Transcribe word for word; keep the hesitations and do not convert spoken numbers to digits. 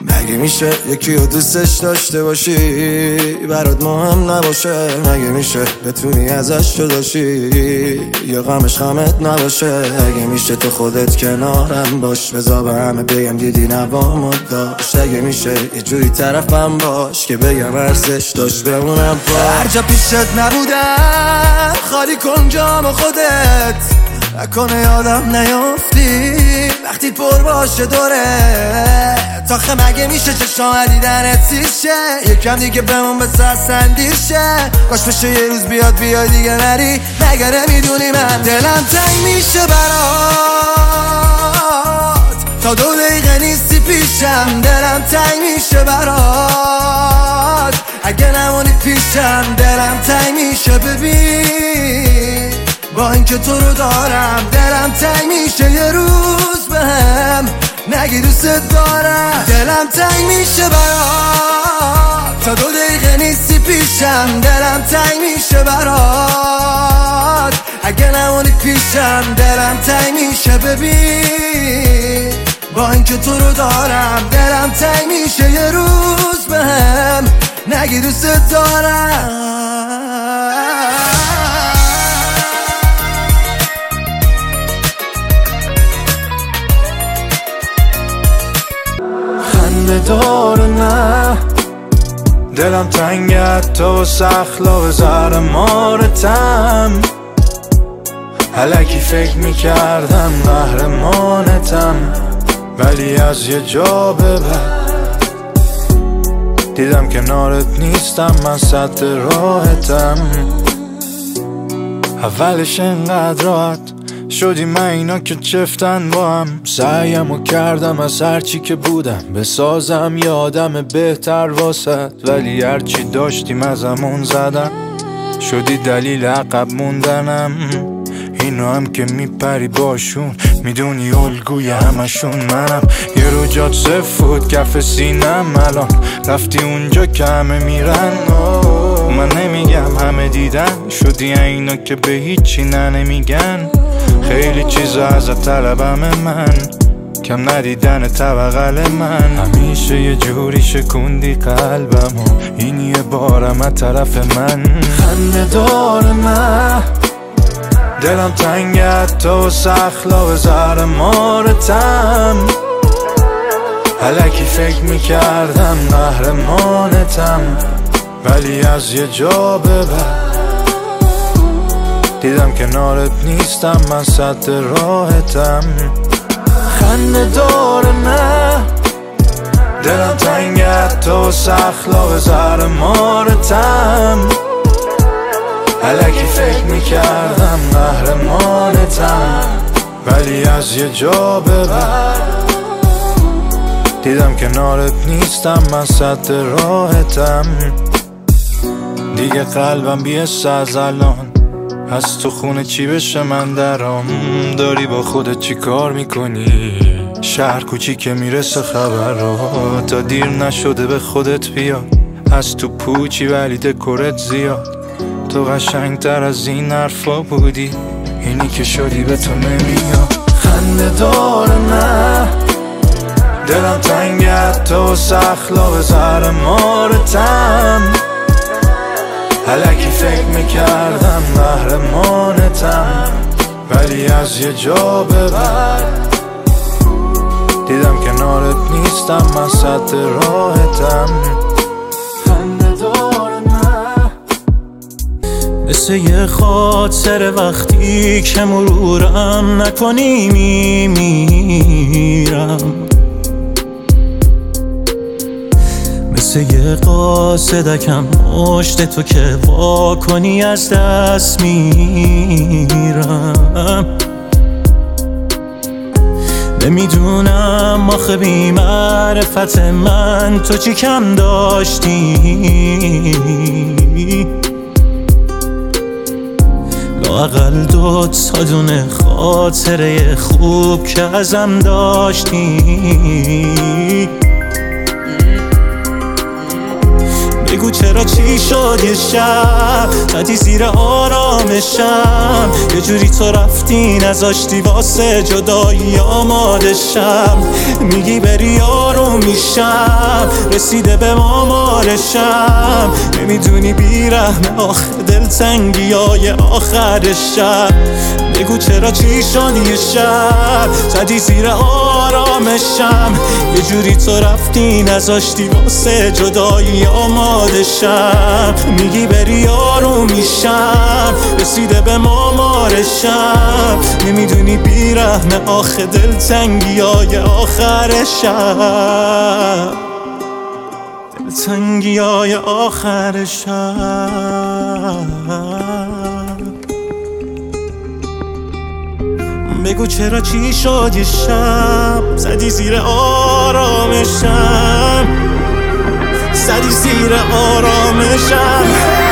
مگه میشه یکی رو دوستش داشته باشی برات مهم نباشه؟ مگه میشه بتونی ازش جداشی یا غمش غمت نباشه؟ مگه میشه تو خودت کنارم باش بذار به همه بگم دیدی نوامو داشت؟ مگه میشه یه جوری طرفم باش که بگم ارزش داشت بمونم پاش؟ هر جا پیشت نبودم خالی کن جام خودت نکنه یادم نیافتی وقتی پر باشه دوره تاخه مگه میشه چشام دیدنت سیشه یکم دیگه بمون به سرسندیر شه کاش بشه یه روز بیاد بیای دیگه نری مگه نمیدونی من دلم تنگ میشه برات تا دو دقیقه نیستی پیشم دلم تنگ میشه برات اگه نمونی پیشم دلم تنگ میشه ببین با اینکه تو رو دارم دلم تنگ میشه یه روز بهم نگی دوست دارم دلم تنگ میشه برات تا دو دقیقه نیستی پیشم دلم تنگ میشه برات اگه نمونی پیشم دلم تنگ میشه ببین با اینکه تو رو دارم دلم تنگ میشه یه روز بهم نگی دوست دارم داره نه دلم تنگت تو سخلا و زهر مارتم الکی فکر میکردم قهرمانتم ولی از یه جا به بعد دیدم کنارت نیستم من سد راحتم اولش انقدر راحت شدی من اینا که چفتن با هم سعیمو کردم از هرچی که بودم بسازم یه آدم بهتر واسد ولی هرچی داشتیم ازمون زدم شدی دلیل عقب موندنم اینو هم که میپری باشون میدونی الگوی همشون منم یه رو جات سفود کف سینم الان رفتی اونجا که همه میرن من نمیگم همه دیدن شدی اینا که به هیچی نه نمیگن خیلی چیزا ازت طلبم من کم ندیدن طبقل من همیشه یه جوری شکوندی قلبم و این یه بارم از طرف من خنده داره نه دلم تنگت تو سخلا و زهر مارتم الکی فکر میکردم قهرمانتم ولی از یه جا به بعد دیدم کنارت نیستم من سد راحتم خنده داره نه دلم تنگت تو سخلا و زهر مارتم الکی فکر میکردم قهرمانتم ولی از یه جا به بعد دیدم کنارت نیستم من سد راحتم دیگه قلبم بیست از الان از تو خونه چی بشه من درام داری با خودت چی کار میکنی شهر کوچیک میرسه خبر رو تا دیر نشده به خودت بیاد از تو پوچی ولی دکورت زیاد تو قشنگ تر از این حرفا بودی اینی که شدی به تو نمیاد خنده داره نه دلم تنگت تو سخلا و زهر مارتم الکی فکر میکردم قهرمانتم ولی از یه جا به بعد دیدم کنارت نیستم من سد راحتم خنده داره نه مثل یه خاطر وقتی که مرورم نکنی میمیرم مثل یه قاصدکم مشت تو که وا کنی از دست میرم نمیدونم آخه بی معرفت من تو چی کم داشتی لااقل دو تا دونه خاطره خوب که ازم داشتی بگو چرا چی شد یه شب زدی زیر آرامشم، یه جوری تو رفتی نذاشتی واسه جدایی آمادشم. میگی بری آروم میشم، رسیده به مامارشم، نمیدونی بیرحم آخه دلتنگی های آخرشم. بگو چرا چی شد یه شب زدی زیر آرامشم، یه جوری تو رفتی نذاشتی واسه جدایی آمادشم. میگی بری آروم میشم، رسیده به مامارشم، نمیدونی بیرحم آخه دلتنگی های آخرشم، دلتنگی های آخرشم. بگو چرا چی شد یه شب زدی زیر آرامشم، زدی زیر آرامشم.